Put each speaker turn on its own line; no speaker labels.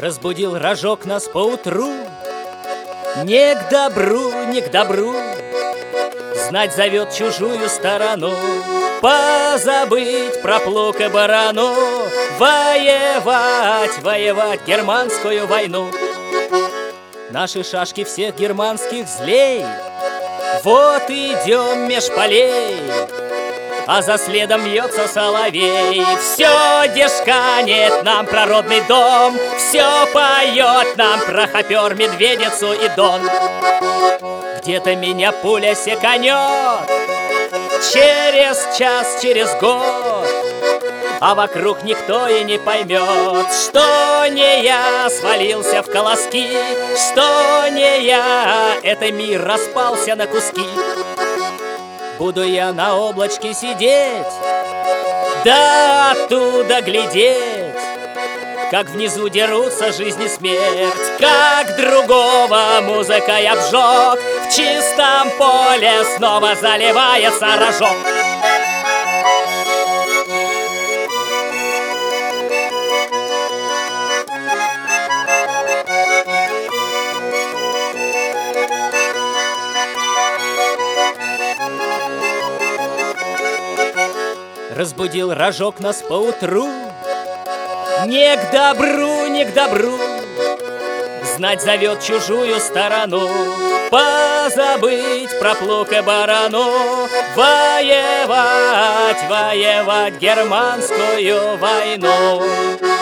Разбудил рожок нас поутру. Не к добру, не к добру. Знать зовет чужую сторону. Позабыть про плуг и барану. Воевать, воевать германскую войну. Наши шашки всех германских злей. Вот идем меж полей, а за следом вьется соловей. Все дешканет нам про родный дом, все поет нам про хопер, медведицу и дон. Где-то меня пуля секанет через час, через год, а вокруг никто и не поймет, что не я свалился в колоски, что не я, это мир распался на куски. Буду я на облачке сидеть, да оттуда глядеть, как внизу дерутся жизнь и смерть, как другого музыкой обжег, в чистом поле снова заливается рожок. Разбудил рожок нас поутру. Не к добру, не к добру. Знать зовет чужую сторону. Позабыть про плуг и барану. Воевать, воевать германскую войну.